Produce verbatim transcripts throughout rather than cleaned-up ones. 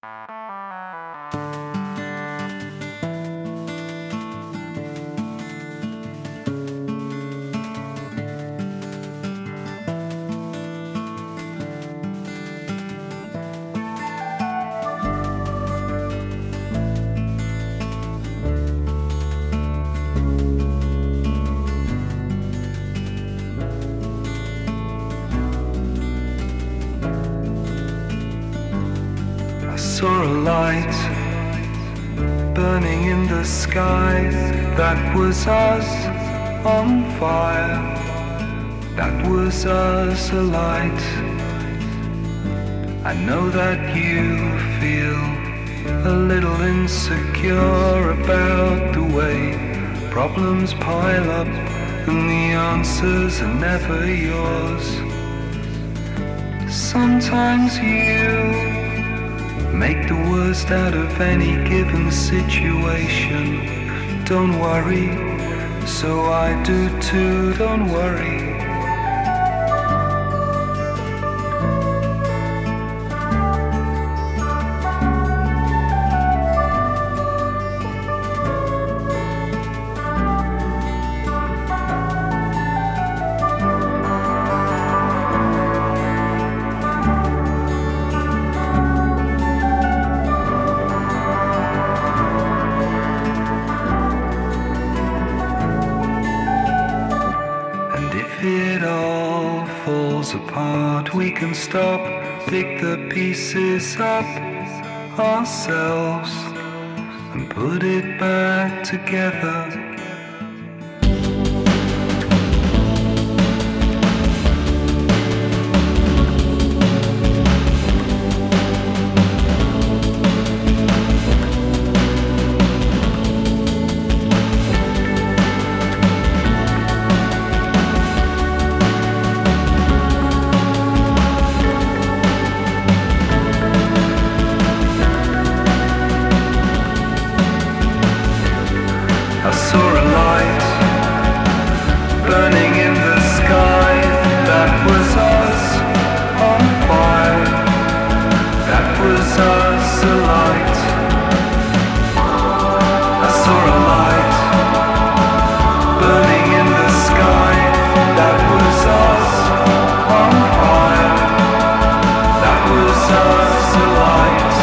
I saw a light burning in the sky. That was us on fire. That was us alight. I know that you feel a little insecure about the way problems pile up and the answers are never yours. Sometimes you make the worst out of any given situation. Don't worry, so I do too, don't worry. It all falls apart, we can stop, pick the pieces up ourselves and put it back together. I saw a light burning in the sky. That was us on fire. That was us alight. I saw a light burning in the sky. That was us on fire. That was us alight.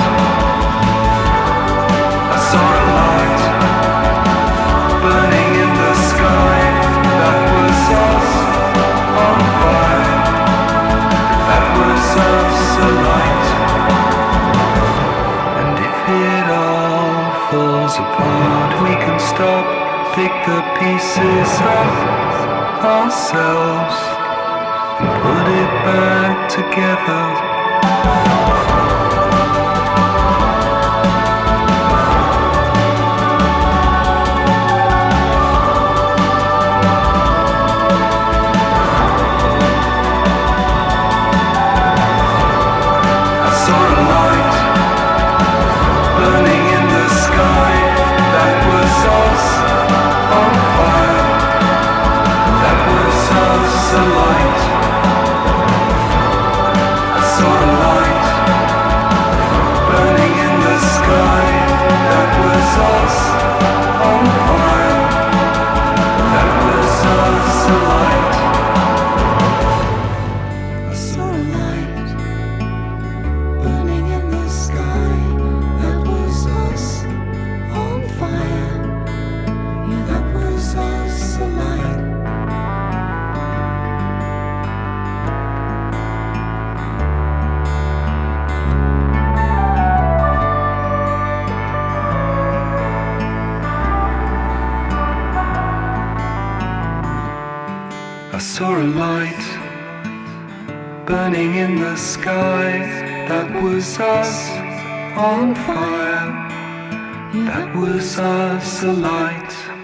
I saw a light burning in the sky. That was us on fire. That was us alight. And if it all falls apart, we can stop, pick the pieces up ourselves and put it back together. I saw a light burning in the sky. That was us on fire. That was us alight.